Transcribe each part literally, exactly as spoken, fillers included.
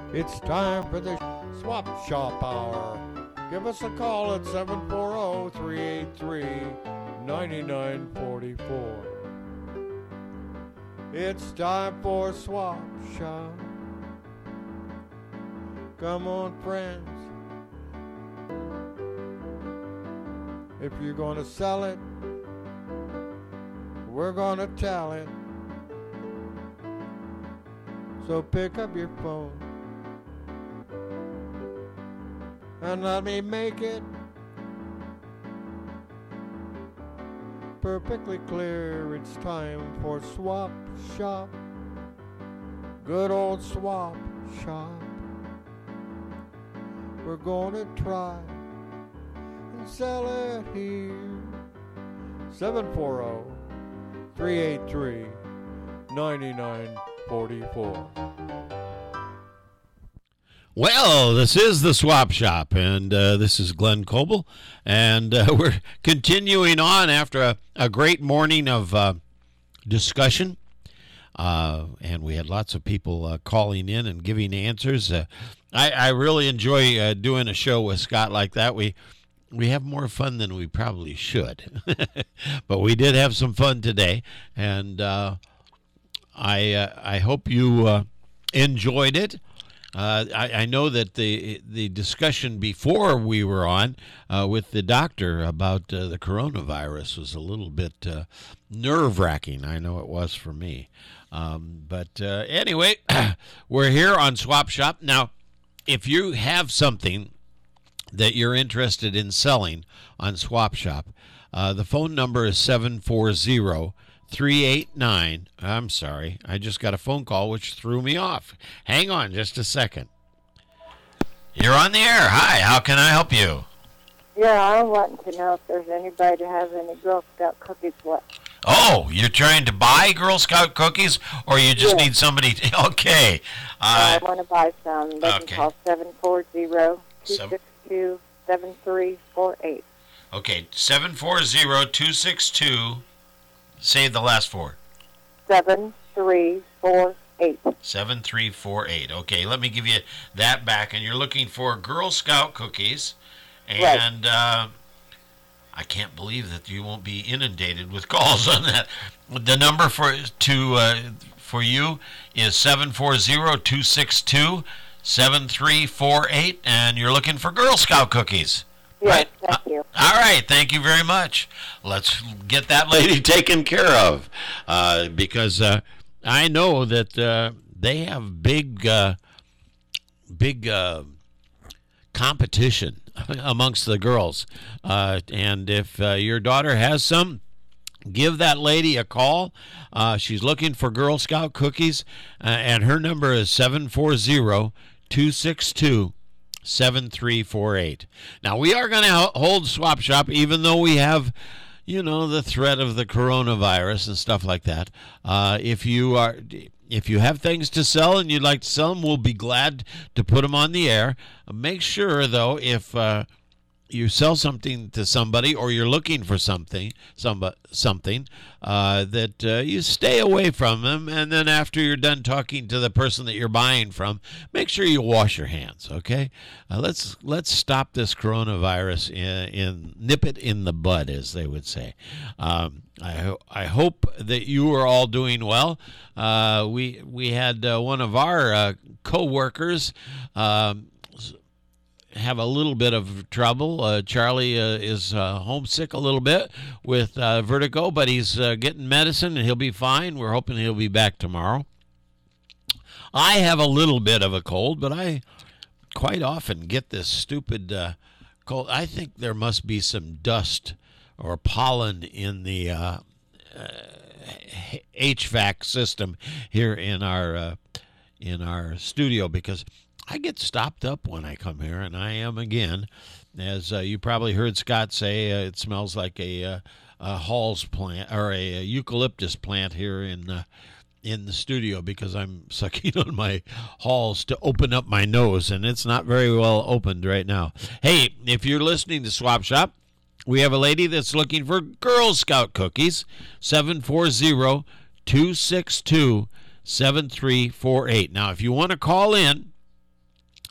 It's time for the Swap Shop Hour. Give us a call at seven four zero, three eight three, nine nine four four. It's time for Swap Shop. Come on, friends. If you're gonna sell it, we're gonna tell it. So pick up your phone and let me make it perfectly clear. It's time for Swap Shop. Good old Swap Shop. We're gonna try and sell it here. seven four zero, three eight three, nine nine four four. Well, this is the Swap Shop, and uh, this is Glenn Coble, and uh, we're continuing on after a, a great morning of uh, discussion, uh, and we had lots of people uh, calling in and giving answers. Uh, I, I really enjoy uh, doing a show with Scott like that. We we have more fun than we probably should, but we did have some fun today, and uh, I uh, I hope you uh, enjoyed it. Uh, I, I know that the the discussion before we were on uh, with the doctor about uh, the coronavirus was a little bit uh, nerve-wracking. I know it was for me. Um, but uh, anyway, we're here on Swap Shop. Now, if you have something that you're interested in selling on Swap Shop, uh, the phone number is seven four zero, three eight nine. I'm sorry, I just got a phone call which threw me off. Hang on just a second. You're on the air. Hi, how can I help you? Yeah, I'm wanting to know if there's anybody that has any Girl Scout cookies left. Oh, you're trying to buy Girl Scout cookies, or you just Yeah. need somebody to, okay. Uh, I want to buy some. They okay. can call seven four zero, two six two, seven three four eight. okay, seven four zero, two six two, say the last four. seven three four eight. seven three four eight. Okay, let me give you that back. And you're looking for Girl Scout cookies. And uh, I can't believe that you won't be inundated with calls on that. The number for to uh, for you is seven four zero, two six two, seven three four eight. And you're looking for Girl Scout cookies. Yes, Right? thank you. All right, thank you very much. Let's get that lady taken care of, uh, because uh, I know that uh, they have big, uh, big uh, competition amongst the girls. Uh, and if uh, your daughter has some, give that lady a call. Uh, she's looking for Girl Scout cookies, uh, and her number is seven four zero, two six two, seven three four eight. Now, we are going to hold Swap Shop, even though we have, you know, the threat of the coronavirus and stuff like that. Uh, if you are, if you have things to sell and you'd like to sell them, we'll be glad to put them on the air. Make sure, though, if uh, you sell something to somebody or you're looking for something, some, something uh, that uh, you stay away from them, and then after you're done talking to the person that you're buying from, make sure you wash your hands. Okay, uh, let's let's stop this coronavirus in, in nip it in the bud, as they would say. Um, I ho- I hope that you are all doing well. Uh, we we had uh, one of our uh, co-workers. Um, have a little bit of trouble. Uh, Charlie uh, is uh, homesick a little bit with uh, vertigo, but he's uh, getting medicine and he'll be fine. We're hoping he'll be back tomorrow. I have a little bit of a cold, but I quite often get this stupid uh, cold. I think there must be some dust or pollen in the uh, uh, H V A C system here in our uh, in our studio, because I get stopped up when I come here, and I am again. As uh, you probably heard Scott say, uh, it smells like a, uh, a Halls plant or a, a eucalyptus plant here in uh, in the studio, because I'm sucking on my Halls to open up my nose, and it's not very well opened right now. Hey, if you're listening to Swap Shop, we have a lady that's looking for Girl Scout cookies. seven four zero, two six two, seven three four eight. Now, if you want to call in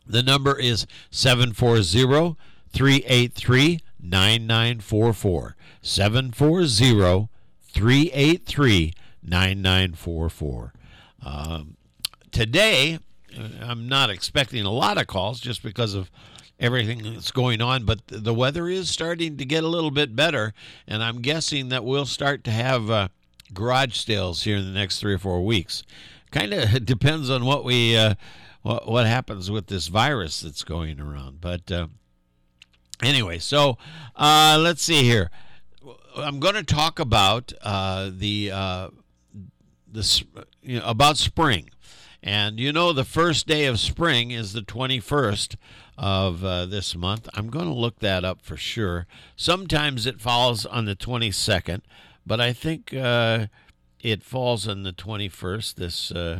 The number is seven four zero, three eight three, nine nine four four. seven four zero, three eight three, nine nine four four. Um, today, I'm not expecting a lot of calls just because of everything that's going on, but the weather is starting to get a little bit better, and I'm guessing that we'll start to have uh, garage sales here in the next three or four weeks. Kind of depends on what we uh, what, what happens with this virus that's going around. But uh, anyway, so uh, let's see here. I'm going to talk about uh, the uh, the you know, about spring. And you know, the first day of spring is the twenty-first of uh, this month. I'm going to look that up for sure. Sometimes it falls on the twenty-second, but I think uh, it falls on the twenty-first. This uh,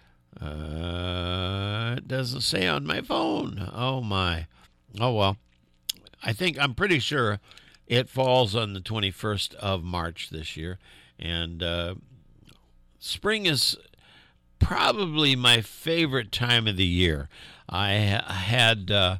uh, it doesn't say on my phone. Oh my. Oh well. I think I'm pretty sure it falls on the twenty-first of March this year, and uh, spring is probably my favorite time of the year. I ha- had uh,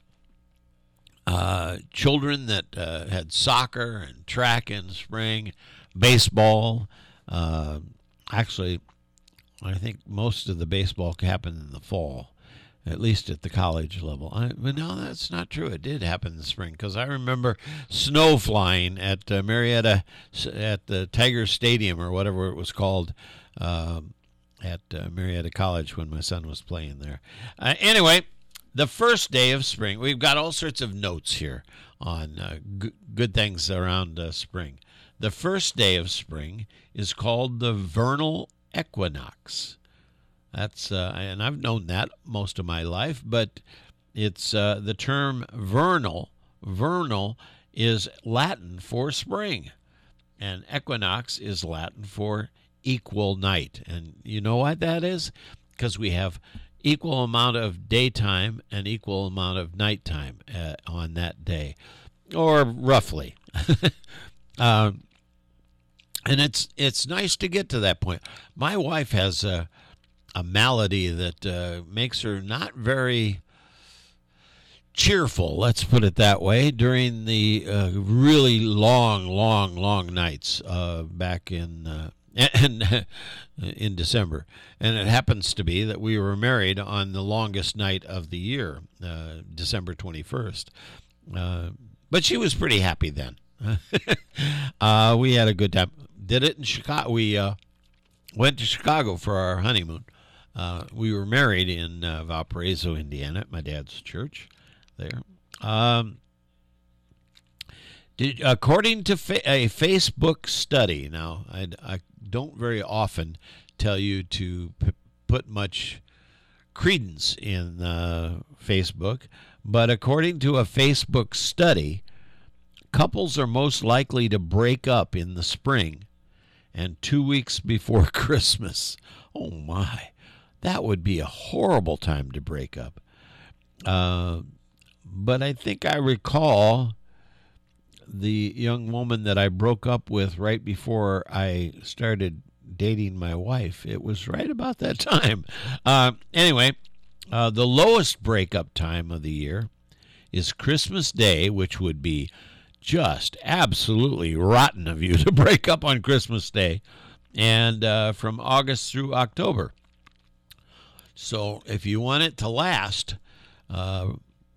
uh, children that uh, had soccer and track in spring, baseball. Uh, actually, I think most of the baseball happened in the fall, at least at the college level. I, but no, that's not true. It did happen in the spring, because I remember snow flying at uh, Marietta, at the Tiger Stadium or whatever it was called, um, at uh, Marietta College when my son was playing there. Uh, anyway, the first day of spring, we've got all sorts of notes here on uh, g- good things around uh, spring. The first day of spring is called the vernal equinox. That's uh, and I've known that most of my life, but it's uh, the term vernal. Vernal is Latin for spring, and equinox is Latin for equal night. And you know what that is? Because we have equal amount of daytime and equal amount of nighttime uh, on that day, or roughly. um, and it's it's nice to get to that point. My wife has a, a malady that uh, makes her not very cheerful, let's put it that way, during the uh, really long, long, long nights uh, back in uh, and in December. And it happens to be that we were married on the longest night of the year, uh, December twenty-first. Uh, but she was pretty happy then. uh, we had a good time. Did it in Chicago. We uh, went to Chicago for our honeymoon. Uh, we were married in uh, Valparaiso, Indiana, at my dad's church there. Um, did, according to fa- a Facebook study, now I, I don't very often tell you to p- put much credence in uh, Facebook, but according to a Facebook study, couples are most likely to break up in the spring and two weeks before Christmas. Oh my, that would be a horrible time to break up. Uh, but I think I recall the young woman that I broke up with right before I started dating my wife. It was right about that time. Uh, anyway, uh, the lowest breakup time of the year is Christmas Day, which would be just absolutely rotten of you to break up on Christmas Day, and uh, from August through October. So if you want it to last, uh,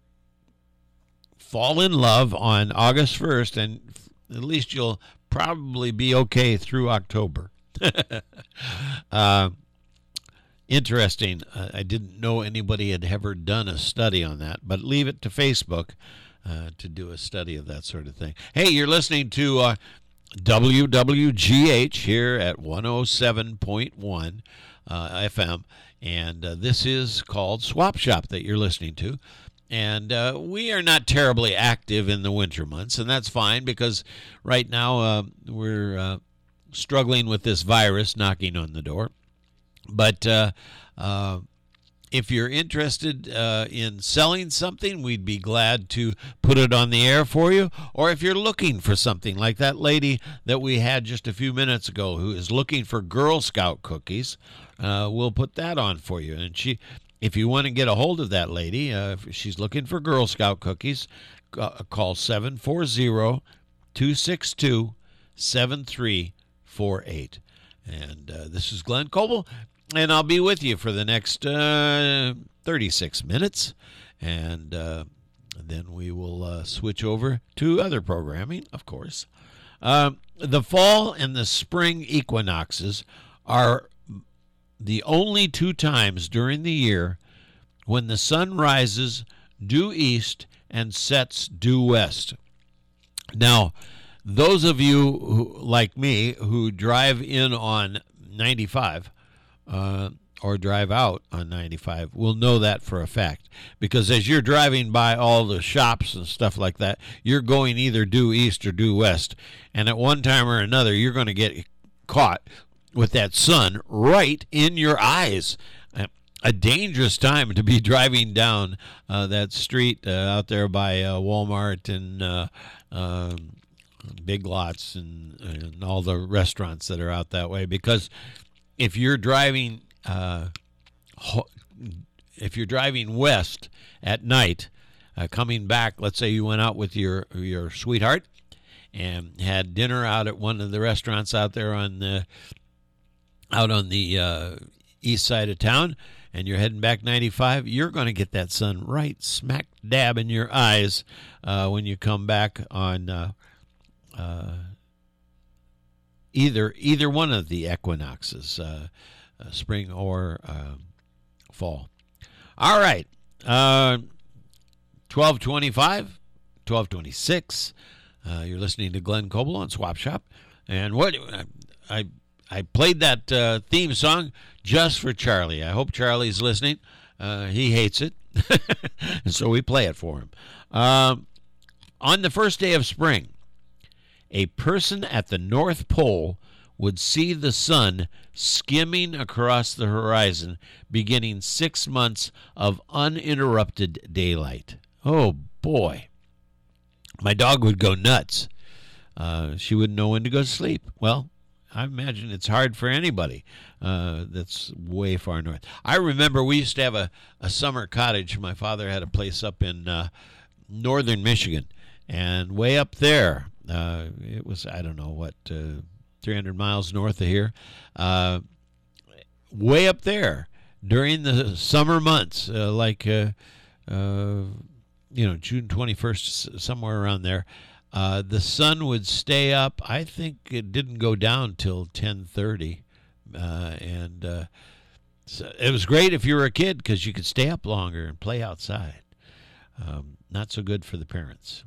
fall in love on August first, and at least you'll probably be okay through October. uh, interesting. Uh, I didn't know anybody had ever done a study on that, but leave it to Facebook uh, to do a study of that sort of thing. Hey, you're listening to uh, W W G H here at one oh seven point one uh, F M, and uh, this is called Swap Shop that you're listening to. And uh, we are not terribly active in the winter months, and that's fine, because right now uh, we're uh, struggling with this virus knocking on the door. But uh, uh, if you're interested uh, in selling something, we'd be glad to put it on the air for you. Or if you're looking for something, like that lady that we had just a few minutes ago who is looking for Girl Scout cookies, uh, we'll put that on for you. And she... if you want to get a hold of that lady, uh, if she's looking for Girl Scout cookies, uh, call seven four zero, two six two, seven three four eight. And uh, this is Glenn Coble, and I'll be with you for the next uh, thirty-six minutes. And uh, then we will uh, switch over to other programming, of course. Uh, the fall and the spring equinoxes are the only two times during the year when the sun rises due east and sets due west. Now, those of you who, like me, who drive in on ninety-five uh, or drive out on ninety-five will know that for a fact. Because as you're driving by all the shops and stuff like that, you're going either due east or due west. And at one time or another, you're going to get caught with that sun right in your eyes. A dangerous time to be driving down uh, that street uh, out there by uh, Walmart and uh, uh, Big Lots and, and all the restaurants that are out that way. Because if you're driving, uh, if you're driving west at night, uh, coming back, let's say you went out with your your sweetheart and had dinner out at one of the restaurants out there on the out on the uh, east side of town, and you're heading back ninety-five, you're going to get that sun right smack dab in your eyes uh, when you come back on uh, uh, either either one of the equinoxes, uh, uh, spring or uh, fall. All right, uh, twelve twenty-five, twelve twenty-six. Uh, you're listening to Glenn Coble on Swap Shop, and what I. I played that uh, theme song just for Charlie. I hope Charlie's listening. Uh, he hates it, and so we play it for him. Um, on the first day of spring, a person at the North Pole would see the sun skimming across the horizon, beginning six months of uninterrupted daylight. Oh, boy. My dog would go nuts. Uh, she wouldn't know when to go to sleep. Well, I imagine it's hard for anybody uh, that's way far north. I remember we used to have a, a summer cottage. My father had a place up in uh, northern Michigan. And way up there, uh, it was, I don't know, what, uh, three hundred miles north of here. Uh, way up there during the summer months, uh, like, uh, uh, you know, June twenty-first, somewhere around there. Uh, the sun would stay up. I think it didn't go down till ten thirty, uh, and uh, so it was great if you were a kid because you could stay up longer and play outside. Um, not so good for the parents.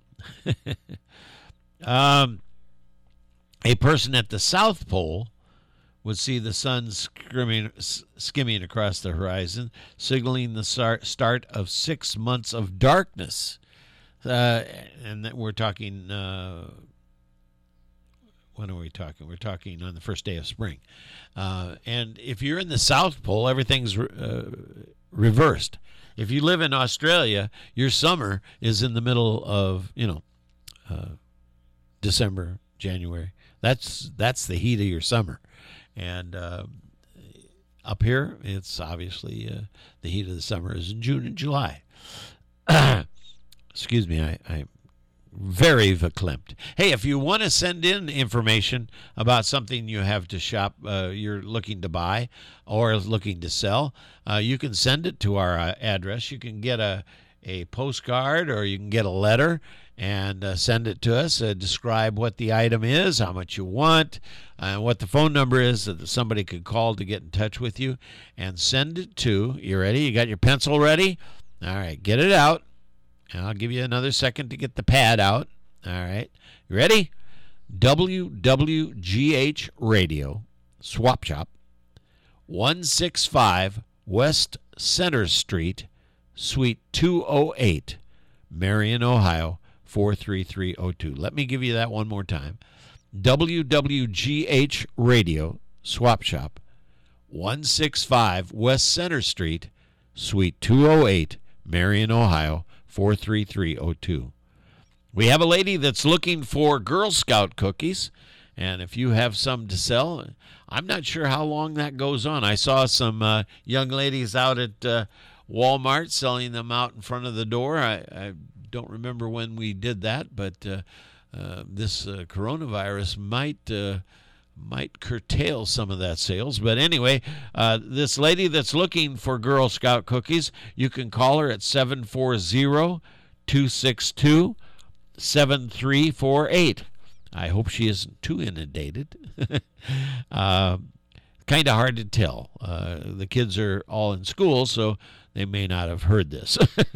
um, a person at the South Pole would see the sun skimming, skimming across the horizon, signaling the start, start of six months of darkness. Uh, and that we're talking, uh, when are we talking? We're talking on the first day of spring. Uh, and if you're in the South Pole, everything's re- uh, reversed. If you live in Australia, your summer is in the middle of, you know, uh, December, January. That's that's the heat of your summer. And uh, up here, it's obviously uh, the heat of the summer is in June and July. Excuse me, I, I'm very verklempt. Hey, if you want to send in information about something you have to shop, uh, you're looking to buy or looking to sell, uh, you can send it to our uh, address. You can get a, a postcard or you can get a letter and uh, send it to us. Uh, describe what the item is, how much you want, and uh, what the phone number is that somebody could call to get in touch with you, and send it to, you ready? You got your pencil ready? All right, get it out. And I'll give you another second to get the pad out. All right. You ready? W W G H Radio, Swap Shop, one sixty-five West Center Street, Suite two oh eight, Marion, Ohio, four three three oh two. Let me give you that one more time. W W G H Radio, Swap Shop, one sixty-five West Center Street, Suite two oh eight, Marion, Ohio, four three three oh two. We have a lady that's looking for Girl Scout cookies, and if you have some to sell, I'm not sure how long that goes on. I saw some uh, young ladies out at uh, Walmart selling them out in front of the door. I, I don't remember when we did that, but uh, uh, this uh, coronavirus might uh, might curtail some of that sales. But anyway, uh, this lady that's looking for Girl Scout cookies, you can call her at seven four zero, two six two, seven three four eight. I hope she isn't too inundated. uh, kind of hard to tell. Uh, the kids are all in school, so they may not have heard this.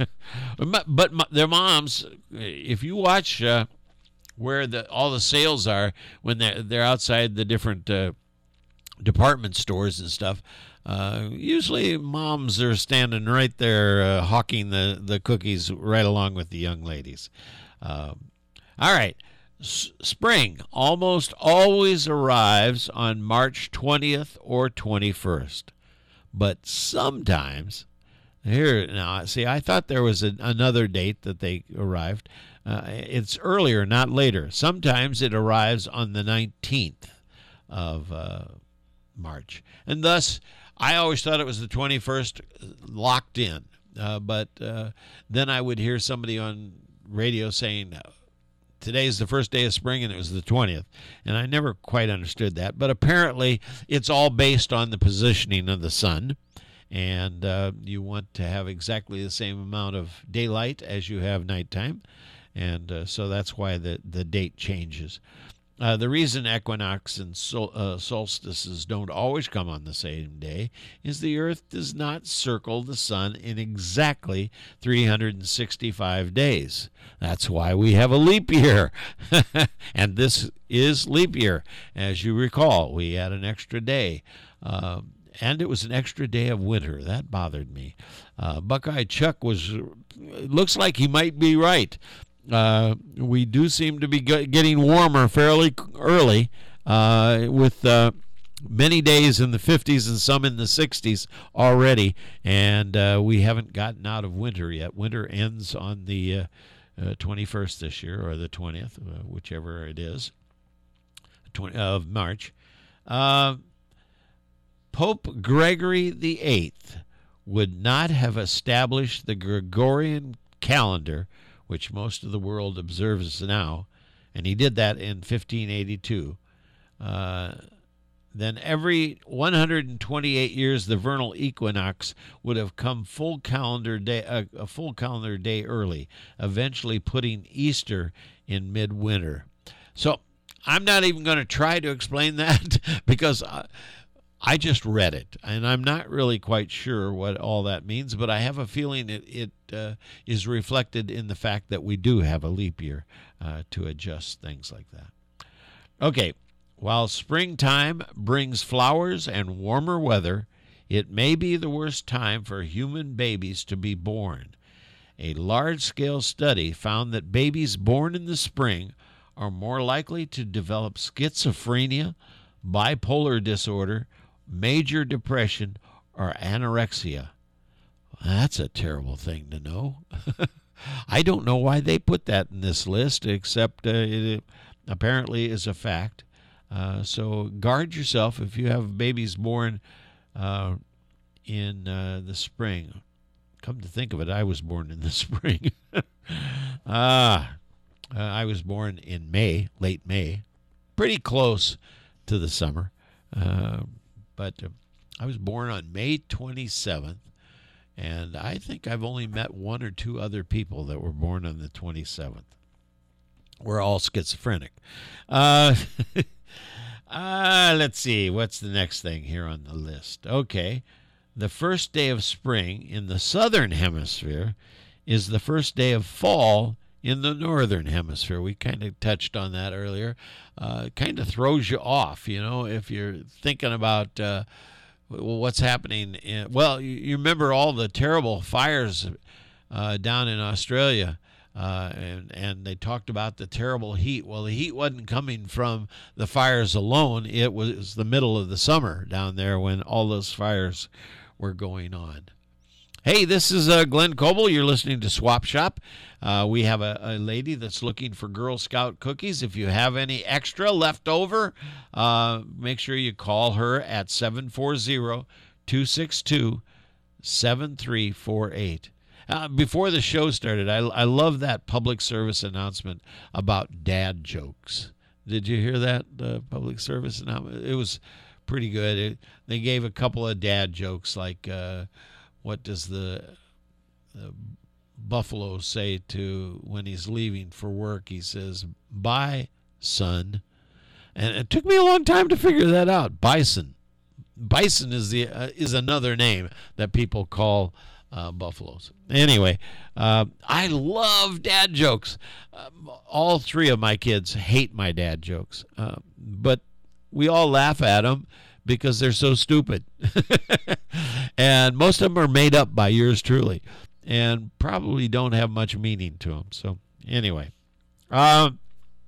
But their moms, if you watch uh, where the all the sales are when they're, they're outside the different uh, department stores and stuff, uh, usually moms are standing right there uh, hawking the, the cookies right along with the young ladies. Um, all right. S- spring almost always arrives on March twentieth or twenty-first. But sometimes, here, now, see, I thought there was a, another date that they arrived. Uh, it's earlier, not later. Sometimes it arrives on the nineteenth of uh, March. And thus, I always thought it was the twenty-first locked in. Uh, but uh, then I would hear somebody on radio saying, today's the first day of spring, and it was the twentieth. And I never quite understood that. But apparently, it's all based on the positioning of the sun. And uh, you want to have exactly the same amount of daylight as you have nighttime. And uh, so that's why the, the date changes. Uh, the reason equinox and sol- uh, solstices don't always come on the same day is the Earth does not circle the sun in exactly three hundred sixty-five days. That's why we have a leap year. And this is leap year. As you recall, we had an extra day. Uh, and it was an extra day of winter. That bothered me. Uh, Buckeye Chuck was, looks like he might be right. Uh, we do seem to be getting warmer fairly early, uh, with uh, many days in the fifties and some in the sixties already, and uh, we haven't gotten out of winter yet. Winter ends on the uh, uh, twenty-first this year, or the twentieth, uh, whichever it is, twenty, uh, of March. Uh, Pope Gregory the Eighth would not have established the Gregorian calendar, which most of the world observes now, and he did that in fifteen eighty-two. Uh, then every one hundred twenty-eight years, the vernal equinox would have come full calendar day, uh, a full calendar day early, eventually putting Easter in midwinter. So I'm not even going to try to explain that because I, I just read it, and I'm not really quite sure what all that means, but I have a feeling it, it uh, is reflected in the fact that we do have a leap year uh, to adjust things like that. Okay, while springtime brings flowers and warmer weather, it may be the worst time for human babies to be born. A large-scale study found that babies born in the spring are more likely to develop schizophrenia, bipolar disorder, major depression, or anorexia. That's a terrible thing to know. I don't know why they put that in this list, except uh, it apparently is a fact. Uh, so guard yourself if you have babies born uh, in uh, the spring. Come to think of it, I was born in the spring. ah, uh, I was born in May, late May, pretty close to the summer. Uh, But uh, I was born on May twenty-seventh, and I think I've only met one or two other people that were born on the twenty-seventh. We're all schizophrenic. Uh, uh, let's see, what's the next thing here on the list? Okay, the first day of spring in the southern hemisphere is the first day of fall in the northern hemisphere. We kind of touched on that earlier. Uh, it kind of throws you off, you know, if you're thinking about uh, what's happening. In, well, you, you remember all the terrible fires uh, down in Australia, uh, and, and they talked about the terrible heat. Well, the heat wasn't coming from the fires alone. It was the middle of the summer down there when all those fires were going on. Hey, this is uh, Glenn Coble. You're listening to Swap Shop. Uh, we have a, a lady that's looking for Girl Scout cookies. If you have any extra left over, uh, make sure you call her at seven four zero, two six two, seven three four eight. Uh, before the show started, I, I love that public service announcement about dad jokes. Did you hear that uh, public service announcement? It was pretty good. It, they gave a couple of dad jokes like, uh, what does the, the buffalo say to when he's leaving for work? He says, "Bye, son." And it took me a long time to figure that out. Bison. Bison is the uh, is another name that people call uh, buffaloes. Anyway, uh, I love dad jokes. Uh, all three of my kids hate my dad jokes, uh, but we all laugh at them because they're so stupid. And most of them are made up by yours truly and probably don't have much meaning to them. So anyway, um,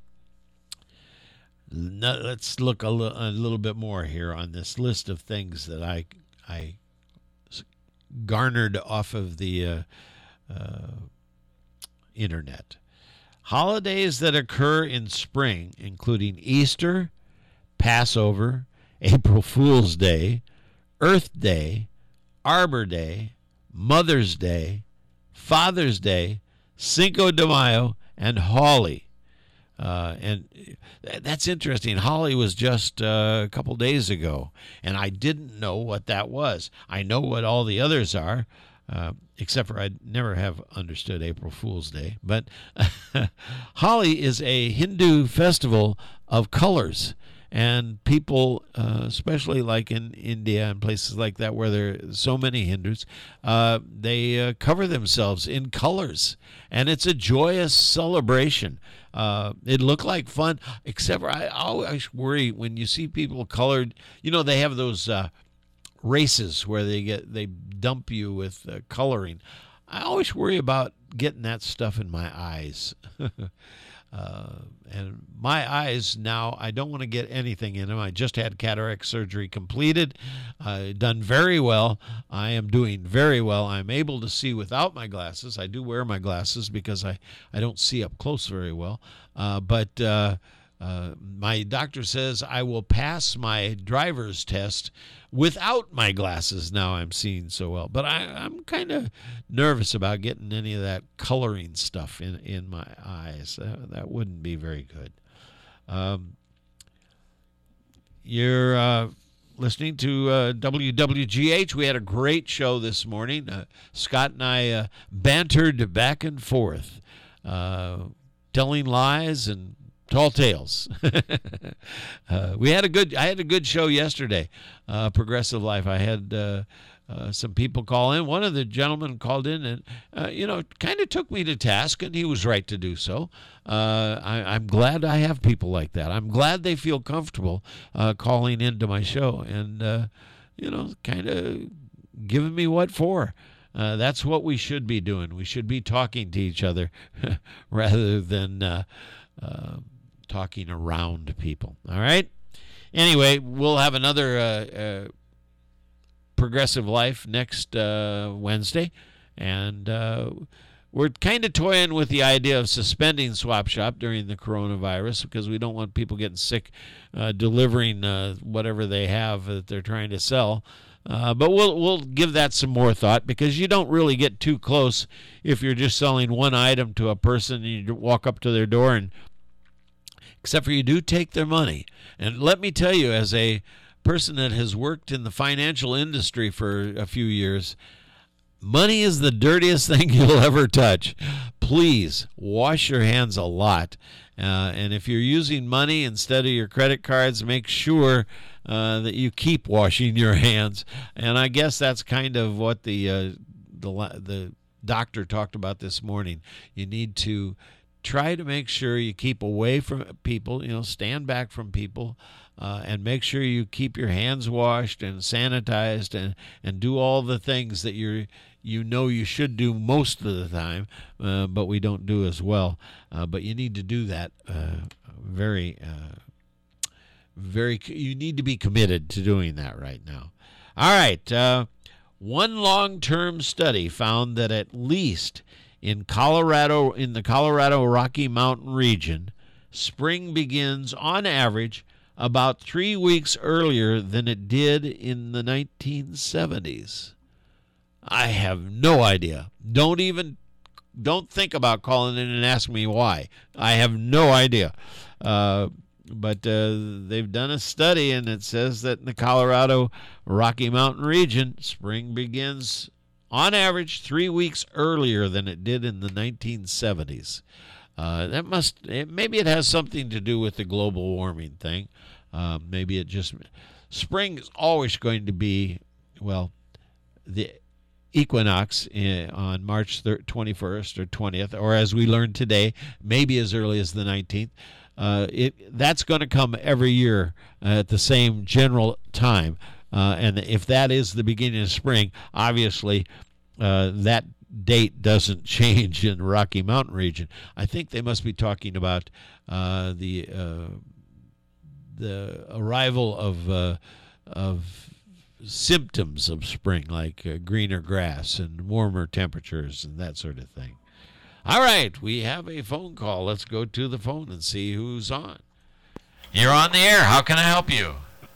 let's look a, li- a little bit more here on this list of things that I I garnered off of the uh, uh, internet. Holidays that occur in spring, including Easter, Passover, April Fool's Day, Earth Day, Arbor Day, Mother's Day, Father's Day, Cinco de Mayo, and Holi. Uh, and that's interesting. Holi was just uh, a couple days ago, and I didn't know what that was. I know what all the others are, uh, except for I never have understood April Fool's Day. But Holi is a Hindu festival of colors, and people, uh, especially like in India and places like that where there are so many Hindus, uh, they uh, cover themselves in colors, and it's a joyous celebration. Uh, it looked like fun, except for I always worry when you see people colored. You know, they have those uh, races where they get they dump you with uh, coloring. I always worry about getting that stuff in my eyes. uh, and my eyes now, I don't want to get anything in them. I just had cataract surgery completed, uh, done very well. I am doing very well. I'm able to see without my glasses. I do wear my glasses because I, I don't see up close very well. Uh, but uh, uh, my doctor says I will pass my driver's test without my glasses. Now I'm seeing so well. But I, I'm kind of nervous about getting any of that coloring stuff in, in my eyes. Uh, that wouldn't be very good. Um, you're uh, listening to uh, W W G H. We had a great show this morning. Uh, Scott and I uh, bantered back and forth, uh, telling lies and tall tales. uh, we had a good. I had a good show yesterday. Uh, Progressive Life. I had uh, uh, some people call in. One of the gentlemen called in and uh, you know kind of took me to task, and he was right to do so. Uh, I, I'm glad I have people like that. I'm glad they feel comfortable uh, calling into my show and uh, you know kind of giving me what for. Uh, that's what we should be doing. We should be talking to each other rather than uh, uh, talking around people. All right? Anyway, we'll have another uh, uh, Progressive Life next uh, Wednesday. And uh, we're kind of toying with the idea of suspending Swap Shop during the coronavirus because we don't want people getting sick uh, delivering uh, whatever they have that they're trying to sell. Uh, but we'll we'll give that some more thought because you don't really get too close if you're just selling one item to a person and you walk up to their door and except for you do take their money. And let me tell you, as a person that has worked in the financial industry for a few years, money is the dirtiest thing you'll ever touch. Please wash your hands a lot. Uh, and if you're using money instead of your credit cards, make sure uh, that you keep washing your hands. And I guess that's kind of what the uh, the the doctor talked about this morning. You need to try to make sure you keep away from people, you know, stand back from people, uh, and make sure you keep your hands washed and sanitized and, and do all the things that you're you know you should do most of the time, uh, but we don't do as well. Uh, but you need to do that uh, very, uh, very, you need to be committed to doing that right now. All right. Uh, one long-term study found that at least in Colorado, in the Colorado Rocky Mountain region, spring begins on average about three weeks earlier than it did in the nineteen seventies. I have no idea. Don't even, don't think about calling in and asking me why. I have no idea. Uh, but uh, they've done a study, and it says that in the Colorado Rocky Mountain region, spring begins on average three weeks earlier than it did in the nineteen seventies. Uh, that must, it, maybe it has something to do with the global warming thing. Uh, maybe it just, spring is always going to be, well, the equinox in, on March twenty-first or twentieth, or as we learned today, maybe as early as the nineteenth. Uh, it that's going to come every year at the same general time. Uh, and if that is the beginning of spring, obviously uh, that date doesn't change in the Rocky Mountain region. I think they must be talking about uh, the uh, the arrival of uh, of symptoms of spring, like uh, greener grass and warmer temperatures and that sort of thing. All right, we have a phone call. Let's go to the phone and see who's on. You're on the air. How can I help you?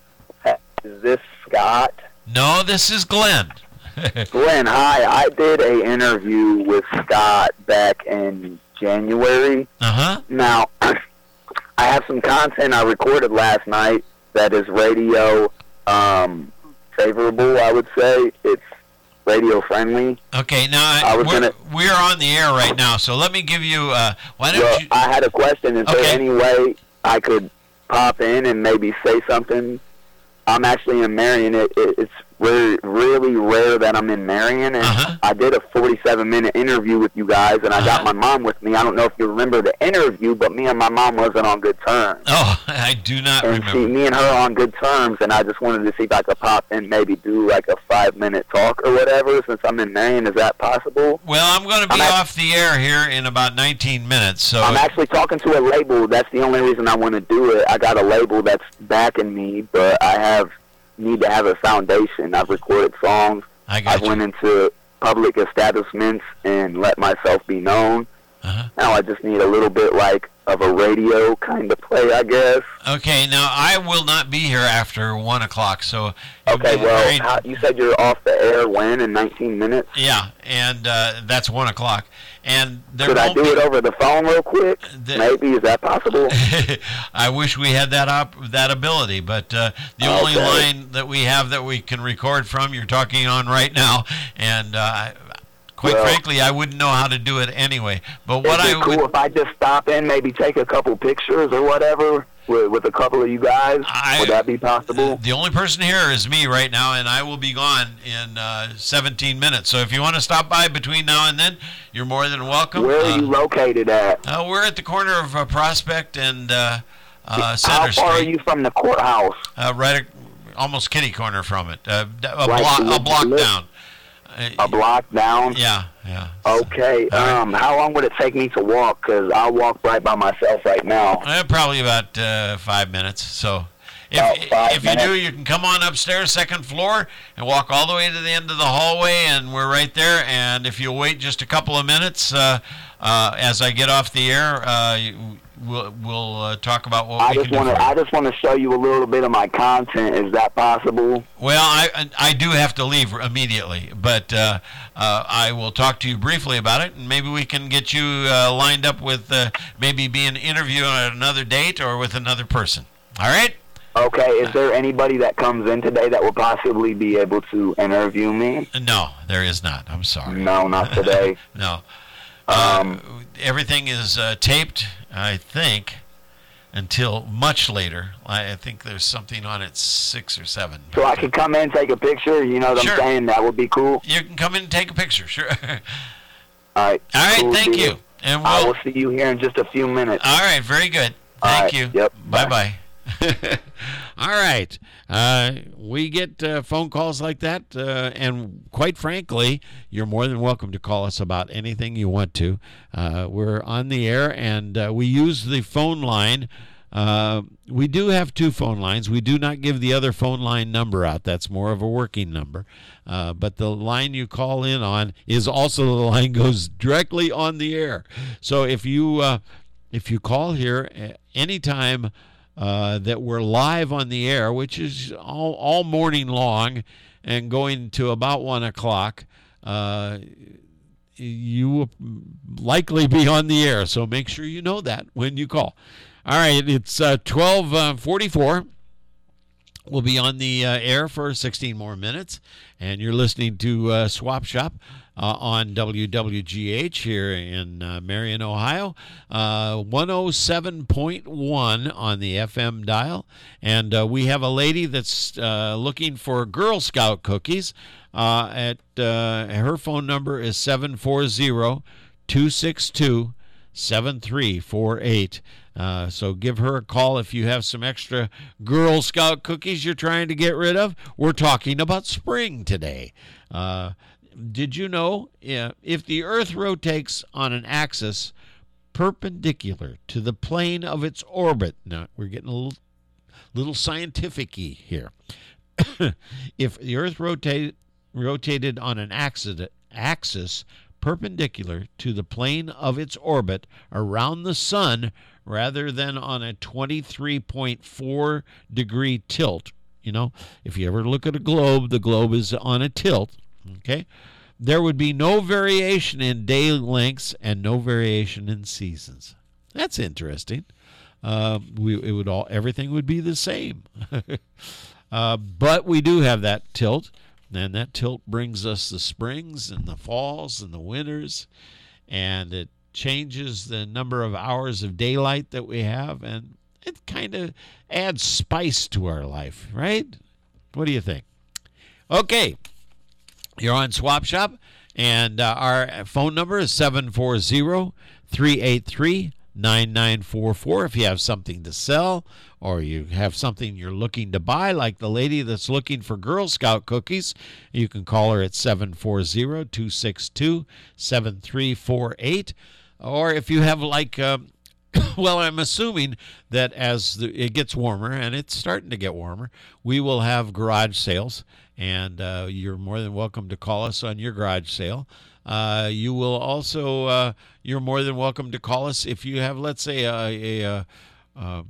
Is this Scott? No, this is Glenn. Glenn, hi. I did a interview with Scott back in January. Uh-huh. Now, I have some content I recorded last night that is radio um, favorable, I would say. It's radio friendly. Okay, now I was we're, gonna, we're on the air right now, so let me give you, uh, why don't well, you... I had a question. Is Okay. there any way I could pop in and maybe say something? I'm actually in Marion. It, it, it's re- really rare that I'm in Marion, and Uh-huh. I did a forty-seven minute interview with you guys, and I Uh-huh. got my mom with me. I don't know if you remember the interview, but me and my mom wasn't on good terms. Oh, I do not And remember. see, me and her are on good terms, and I just wanted to see if I could pop in, maybe do like a five minute talk or whatever. Since I'm in Marion, is that possible? Well, I'm going to be I'm act- off the air here in about nineteen minutes, so... I'm actually talking to a label. That's the only reason I want to do it. I got a label that's backing me, but I have need to have a foundation. I've recorded songs. I got I've you. went into public establishments and let myself be known. Uh-huh. Now I just need a little bit like of a radio kind of play, I guess. Okay, now I will not be here after one o'clock, so... it would Okay, be well, very- how, you said you're off the air when in nineteen minutes? Yeah, and uh, that's one o'clock. And there Could I won't do be... it over the phone real quick? The- Maybe, is that possible? I wish we had that op- that ability, but uh, the only Okay. line that we have that we can record from, you're talking on right now, and uh, quite Well- frankly, I wouldn't know how to do it anyway. But what Is I it cool would... if I just stop in, maybe take a couple pictures or whatever with, with a couple of you guys? I- Would that be possible? The only person here is me right now, and I will be gone in uh, seventeen minutes. So if you want to stop by between now and then, you're more than welcome. Where are Uh, you located at? uh, we're at the corner of uh, Prospect and uh, uh, How Center far are Street, you from the courthouse? uh, right, a- almost kitty corner from it, uh, d- a Right, block, so a look- block look- down. Uh, A block down? Yeah, yeah. Okay. All right. Um, how long would it take me to walk? Because I'll walk right by myself right now. Uh, probably about uh, five minutes. So, if About five if you do, minutes. you can come on upstairs, second floor, and walk all the way to the end of the hallway, and we're right there. And if you'll wait just a couple of minutes, uh, uh, as I get off the air, uh, you- we'll we'll uh, talk about what I we just can do. want for to. you. I just want to show you a little bit of my content. Is that possible? Well, I I do have to leave immediately, but uh, uh, I will talk to you briefly about it, and maybe we can get you uh, lined up with uh, maybe being interviewed at another date or with another person. All right? Okay. Is there anybody that comes in today that will possibly be able to interview me? No, there is not. I'm sorry. No, not today. No. Uh, Um, everything is uh, taped, I think, until much later. I I think there's something on at six or seven. So I could come in, take a picture. You know what Sure. I'm saying? That would be cool. You can come in and take a picture, sure. All right. All right, cool thank deal. you. And I we'll, will see you here in just a few minutes. all right, very good. All Thank right, you. yep, Bye bye. bye. All right. Uh, we get uh, phone calls like that, uh, and quite frankly, you're more than welcome to call us about anything you want to. Uh, we're on the air, and uh, we use the phone line. Uh, we do have two phone lines. We do not give the other phone line number out. That's more of a working number. Uh, but the line you call in on is also the line goes directly on the air. So if you uh, if you call here a- anytime uh, that we're live on the air, which is all, all morning long and going to about one o'clock, uh, you will likely be on the air. So make sure you know that when you call. All right, it's uh, twelve forty-four. We'll be on the uh, air for sixteen more minutes, and you're listening to uh, Swap Shop uh, on W W G H here in uh, Marion, Ohio, uh, one oh seven point one on the F M dial. And uh, we have a lady that's uh, looking for Girl Scout cookies. Uh, at uh, her phone number is seven four zero, two six two, seven three four eight. Uh, so give her a call if you have some extra Girl Scout cookies you're trying to get rid of. We're talking about spring today. Uh, did you know uh, if the Earth rotates on an axis perpendicular to the plane of its orbit, now we're getting a little, little scientific-y here. If the Earth rotate, rotated on an axis, axis perpendicular to the plane of its orbit around the sun, rather than on a twenty-three point four degree tilt. You know, if you ever look at a globe, the globe is on a tilt, okay? There would be no variation in day lengths and no variation in seasons. That's interesting. Uh, we it would all everything would be the same. uh, but we do have that tilt, and that tilt brings us the springs and the falls and the winters, and it changes the number of hours of daylight that we have, and it kind of adds spice to our life, right? What do you think? Okay, you're on Swap Shop, and uh, our phone number is seven four zero, three eight three, nine nine four four. If you have something to sell or you have something you're looking to buy, like the lady that's looking for Girl Scout cookies, you can call her at seven four zero, two six two, seven three four eight. Or if you have like, um, well, I'm assuming that as the, it gets warmer, and it's starting to get warmer, we will have garage sales, and uh, you're more than welcome to call us on your garage sale. Uh, you will also, uh, you're more than welcome to call us if you have, let's say, a, a, a um,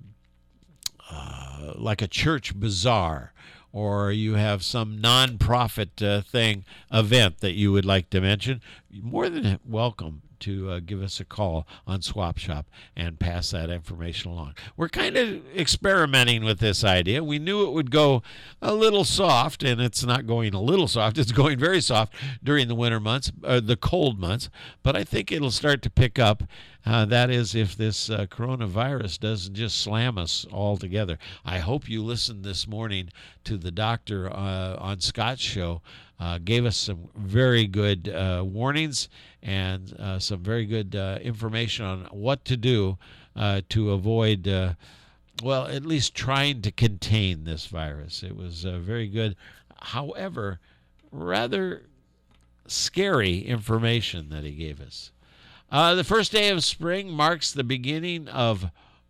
uh, like a church bazaar, or you have some nonprofit uh, thing, event that you would like to mention. You're more than welcome to uh, give us a call on Swap Shop and pass that information along. We're kind of experimenting with this idea. We knew it would go a little soft, and it's not going a little soft. It's going very soft during the winter months, uh, the cold months, but I think it'll start to pick up. Uh, that is, if this uh, coronavirus doesn't just slam us all together. I hope you listened this morning to the doctor uh, on Scott's show. Uh, gave us some very good uh, warnings and uh, some very good uh, information on what to do uh, to avoid, uh, well, at least trying to contain this virus. It was uh, very good. However, rather scary information that he gave us. Uh, the first day of spring marks the beginning of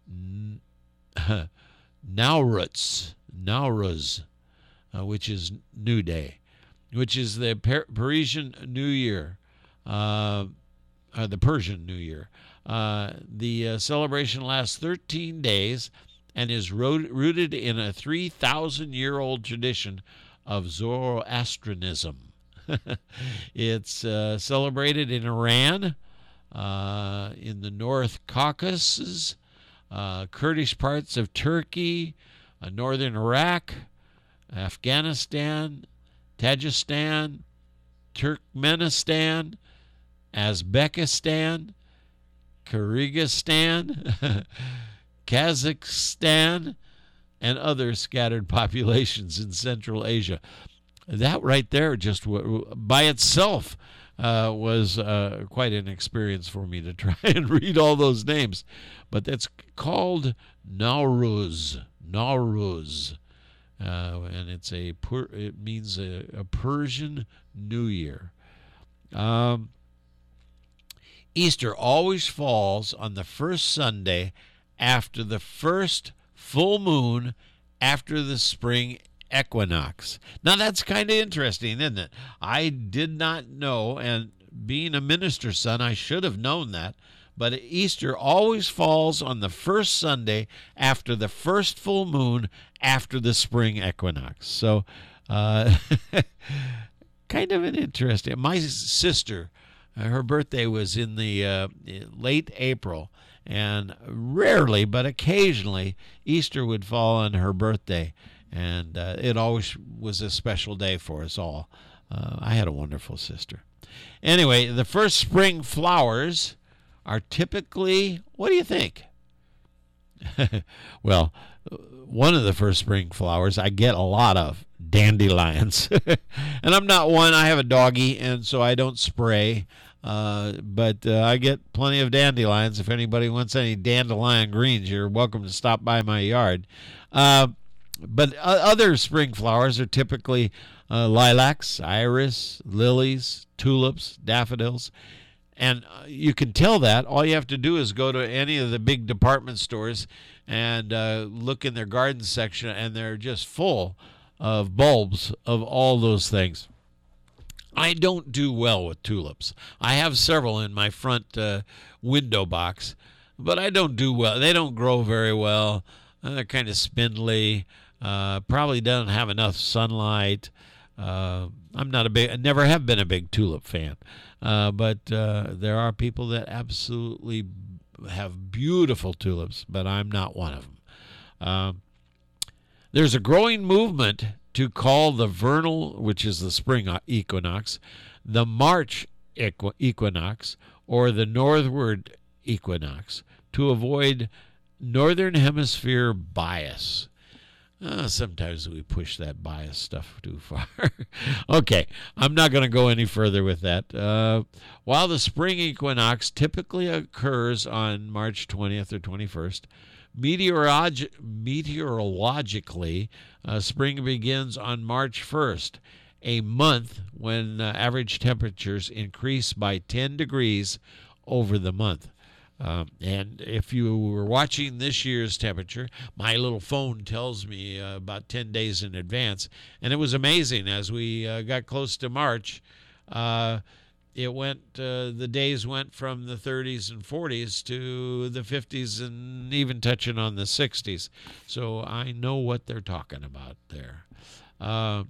Nowruz, Nowruz, uh, which is New Day, which is the per- Parisian New Year, uh, uh, the Persian New Year. Uh, the uh, celebration lasts thirteen days and is ro- rooted in a three thousand year old tradition of Zoroastrianism. It's uh, celebrated in Iran, uh, in the North Caucasus, uh, Kurdish parts of Turkey, uh, northern Iraq, Afghanistan, Tajikistan, Turkmenistan, Uzbekistan, Kyrgyzstan, Kazakhstan, and other scattered populations in Central Asia. That right there just w- by itself uh, was uh, quite an experience for me to try and read all those names. But that's called Nowruz, Nowruz. Uh, and it's a per, it means a, a Persian New Year. Um, Easter always falls on the first Sunday after the first full moon after the spring equinox. Now that's kind of interesting, isn't it? I did not know, and being a minister's son, I should have known that. But Easter always falls on the first Sunday after the first full moon after the spring equinox. So, uh, kind of an interesting. My sister, uh, her birthday was in the uh, late April, and rarely, but occasionally, Easter would fall on her birthday, and uh, it always was a special day for us all. Uh, I had a wonderful sister. Anyway, the first spring flowers are typically, what do you think? Well, one of the first spring flowers I get a lot of, dandelions. And I'm not one, I have a doggy, and so I don't spray. Uh, but uh, I get plenty of dandelions. If anybody wants any dandelion greens, you're welcome to stop by my yard. Uh, but uh, other spring flowers are typically uh, lilacs, iris, lilies, tulips, daffodils. And you can tell that. All you have to do is go to any of the big department stores and uh, look in their garden section, and they're just full of bulbs of all those things. I don't do well with tulips. I have several in my front uh, window box, but I don't do well. They don't grow very well. They're kind of spindly. Uh, probably don't have enough sunlight. Uh, I'm not a big, I never have been a big tulip fan. Uh, but uh, there are people that absolutely have beautiful tulips, but I'm not one of them. Uh, there's a growing movement to call the vernal, which is the spring equinox, the March equi- equinox, or the northward equinox, to avoid northern hemisphere bias. Uh, sometimes we push that bias stuff too far. Okay, I'm not going to go any further with that. Uh, while the spring equinox typically occurs on March twentieth or twenty-first, meteorolog- meteorologically, uh, spring begins on March first, a month when uh, average temperatures increase by ten degrees over the month. Um, and if you were watching this year's temperature, my little phone tells me uh, about ten days in advance. And it was amazing as we uh, got close to March. Uh, it went, uh, the days went from the thirties and forties to the fifties and even touching on the sixties. So I know what they're talking about there. Uh,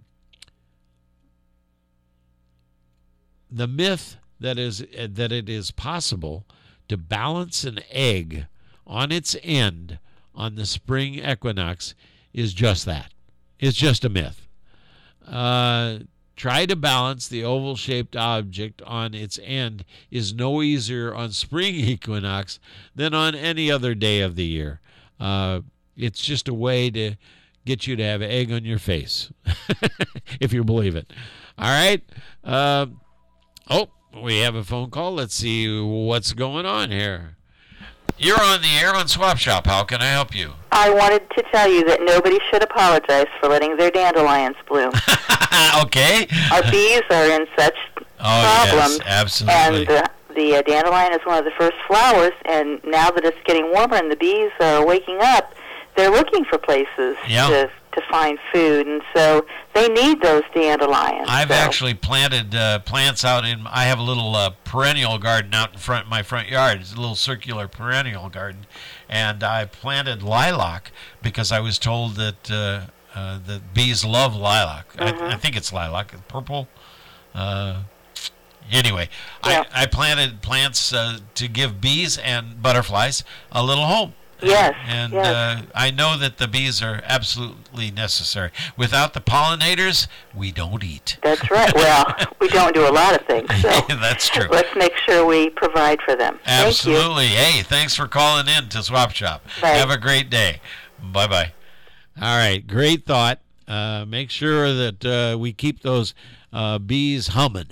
the myth that is uh, that it is possible to balance an egg on its end on the spring equinox is just that. It's just a myth. Uh, try to balance the oval-shaped object on its end is no easier on spring equinox than on any other day of the year. Uh, it's just a way to get you to have egg on your face, if you believe it. All right. Uh, oh. We have a phone call. Let's see what's going on here. You're on the air on Swap Shop. How can I help you? I wanted to tell you that nobody should apologize for letting their dandelions bloom. Okay. Our bees are in such oh, problems. Yes, absolutely. And uh, the uh, dandelion is one of the first flowers, and now that it's getting warmer and the bees are waking up, they're looking for places yeah. to to find food, and so they need those dandelions. I've so. actually planted uh, plants out in. I have a little uh, perennial garden out in front my front yard. It's a little circular perennial garden, and I planted lilac because I was told that uh, uh, the bees love lilac. Mm-hmm. I, I think it's lilac, purple. Uh, anyway, yeah. I, I planted plants uh, to give bees and butterflies a little home. Yes, and yes. Uh, I know that the bees are absolutely necessary. Without the pollinators, we don't eat. That's right. Well, we don't do a lot of things. So that's true. Let's make sure we provide for them. Absolutely. Thank you. Hey, thanks for calling in to Swap Shop. Bye. Have a great day. Bye-bye. All right, great thought. Uh, make sure that uh, we keep those uh, bees humming.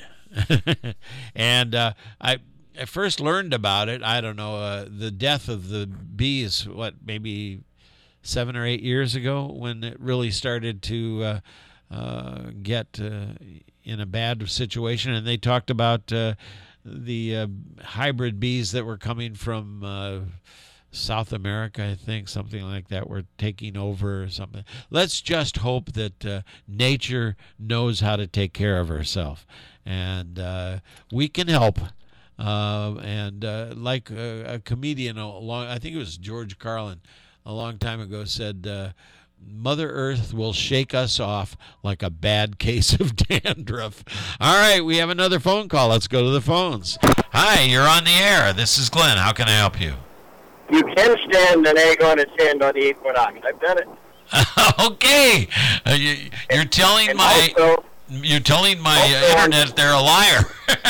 and uh, I... I first learned about it, I don't know, uh, the death of the bees, what, maybe seven or eight years ago when it really started to uh, uh, get uh, in a bad situation. And they talked about uh, the uh, hybrid bees that were coming from uh, South America, I think, something like that, were taking over or something. Let's just hope that uh, nature knows how to take care of herself. And uh, we can help. Uh, and uh, like a, a comedian, a long, I think it was George Carlin, a long time ago said, uh, Mother Earth will shake us off like a bad case of dandruff. All right, we have another phone call. Let's go to the phones. Hi, you're on the air. This is Glenn. How can I help you? You can stand an egg on its end on the equinox. I've done it. Okay, uh, you, you're telling And my also, you're telling my also uh, internet they're a liar.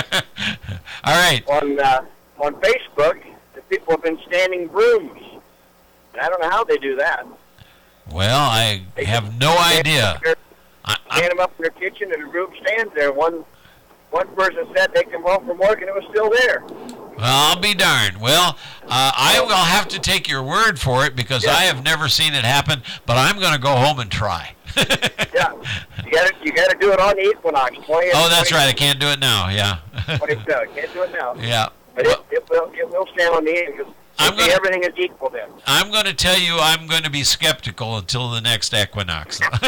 All right. on uh, on Facebook, the people have been standing brooms. And I don't know how they do that. Well, I They have just no stand idea. up there, I, Stand I, them up in their kitchen, and the broom stands there. One one person said they come home from work, and it was still there. well, I'll be darned. Well, uh, I will have to take your word for it because Yeah. I have never seen it happen. But I'm going to go home and try. Yeah, you got to you got to do it on the equinox. twenty, Oh, that's right. I can't do it now. Yeah. twenty-seven. Can't do it now. Yeah. But it, it will it will stand on the end because I'm gonna- everything is equal then. I'm going to tell you I'm going to be skeptical until the next equinox. All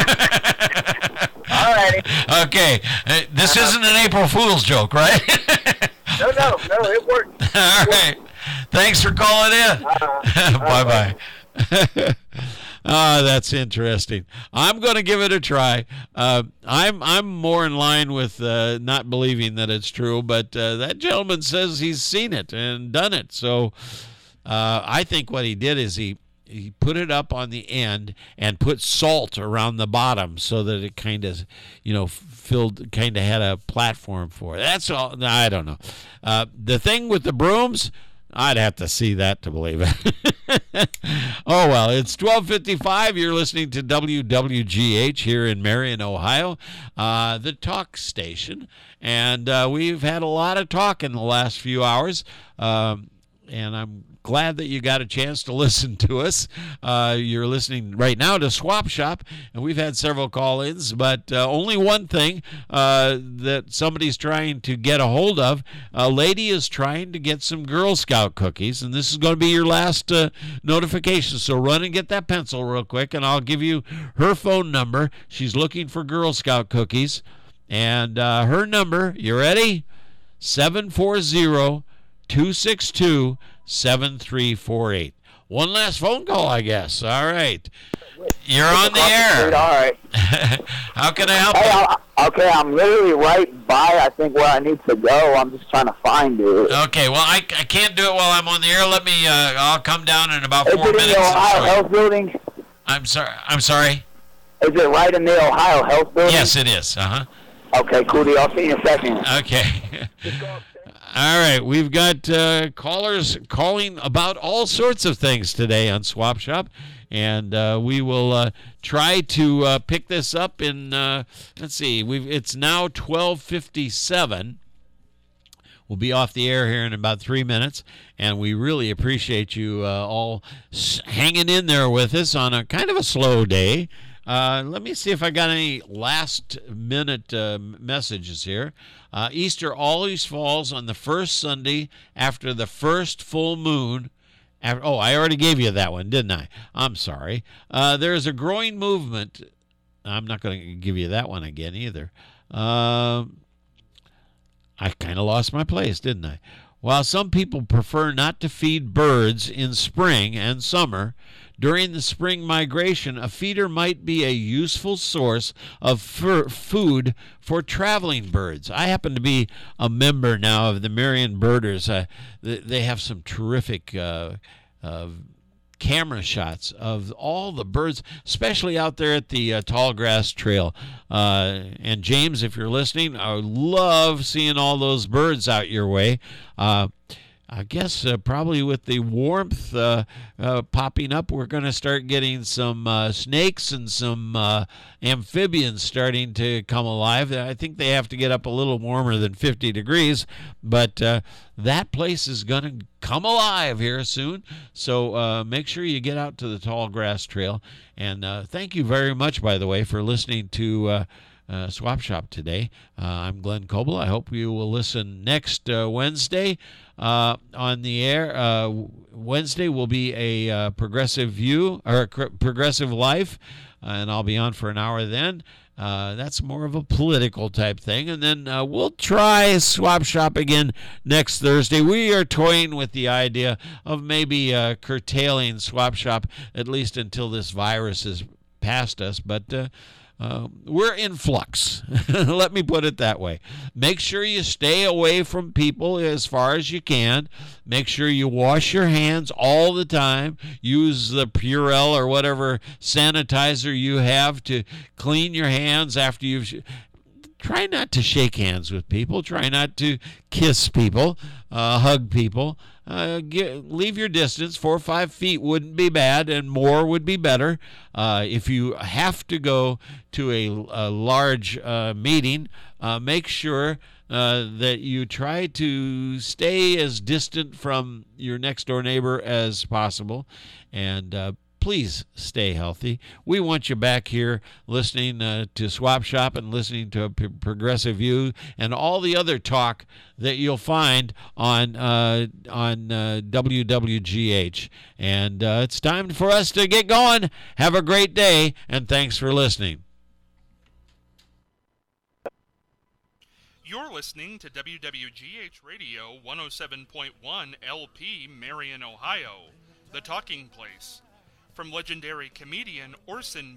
righty. Okay. Uh, This isn't an April Fool's joke, right? No, no, no, it worked. All right. Thanks for calling in. Uh, Bye-bye. Ah, that's interesting. I'm going to give it a try. Uh, I'm I'm more in line with uh, not believing that it's true, but uh, that gentleman says he's seen it and done it. So uh, I think what he did is he he put it up on the end and put salt around the bottom so that it kind of, you know, filled, kind of had a platform for it. That's all. I don't know. Uh, the thing with the brooms, I'd have to see that to believe it. Oh, well, it's twelve fifty-five. You're listening to W W G H here in Marion, Ohio, uh, the talk station. And uh, we've had a lot of talk in the last few hours. Um, and I'm glad that you got a chance to listen to us. Uh, you're listening right now to Swap Shop, and we've had several call-ins, but uh, only one thing uh, that somebody's trying to get a hold of. A lady is trying to get some Girl Scout cookies, and this is going to be your last uh, notification, so run and get that pencil real quick, and I'll give you her phone number. She's looking for Girl Scout cookies, and uh, her number, you ready? seven four zero, two six two, seven three four eight. One last phone call, I guess. All right. You're on the air. All right. How can I help Hey, you? I, okay, I'm literally right by, I think, where I need to go. I'm just trying to find it. Okay, well, I, I can't do it while I'm on the air. Let me, uh, I'll come down in about Is four it in minutes. the and Ohio show you. Health Building? I'm sorry. I'm sorry. Is it right in the Ohio Health Building? Yes, it is. Uh-huh. Okay, cool deal. I'll see you in a second. Okay. All right, we've got uh, callers calling about all sorts of things today on Swap Shop, and uh, we will uh, try to uh, pick this up in. Uh, let's see, we've it's now twelve fifty-seven. We'll be off the air here in about three minutes, and we really appreciate you uh, all s- hanging in there with us on a kind of a slow day. Uh, let me see if I got any last-minute uh, messages here. Uh, Easter always falls on the first Sunday after the first full moon. After, oh, I already gave you that one, didn't I? I'm sorry. Uh, there is a growing movement. I'm not going to give you that one again either. Um, I kind of lost my place, didn't I? While some people prefer not to feed birds in spring and summer, during the spring migration, a feeder might be a useful source of fur- food for traveling birds. I happen to be a member now of the Marion Birders. Uh, they have some terrific uh, uh, camera shots of all the birds, especially out there at the uh, Tall Grass Trail. Uh, and James, if you're listening, I love seeing all those birds out your way. Uh, I guess uh, probably with the warmth uh, uh, popping up, we're going to start getting some uh, snakes and some uh, amphibians starting to come alive. I think they have to get up a little warmer than fifty degrees, but uh, that place is going to come alive here soon. So uh, make sure you get out to the Tall Grass Trail. And uh, thank you very much, by the way, for listening to uh, Uh, Swap Shop today. Uh, I'm Glenn Coble. I hope you will listen next uh, Wednesday uh, on the air. Uh, Wednesday will be a uh, Progressive View or cr- Progressive Life, uh, and I'll be on for an hour then. Uh, that's more of a political type thing. And then uh, we'll try Swap Shop again next Thursday. We are toying with the idea of maybe uh, curtailing Swap Shop at least until this virus is past us, but uh, uh, we're in flux. Let me put it that way. Make sure you stay away from people as far as you can. Make sure you wash your hands all the time. Use the Purell or whatever sanitizer you have to clean your hands after you've... Sh- Try not to shake hands with people. Try not to kiss people, uh, hug people. Uh, get, leave your distance. Four or five feet wouldn't be bad, and more would be better. Uh, if you have to go to a, a large uh, meeting, uh, make sure uh, that you try to stay as distant from your next-door neighbor as possible, and uh, please stay healthy. We want you back here listening uh, to Swap Shop and listening to P- Progressive View and all the other talk that you'll find on uh, on uh, W W G H. And uh, it's time for us to get going. Have a great day, and thanks for listening. You're listening to W W G H Radio one oh seven point one L P, Marion, Ohio, the talking place. From legendary comedian Orson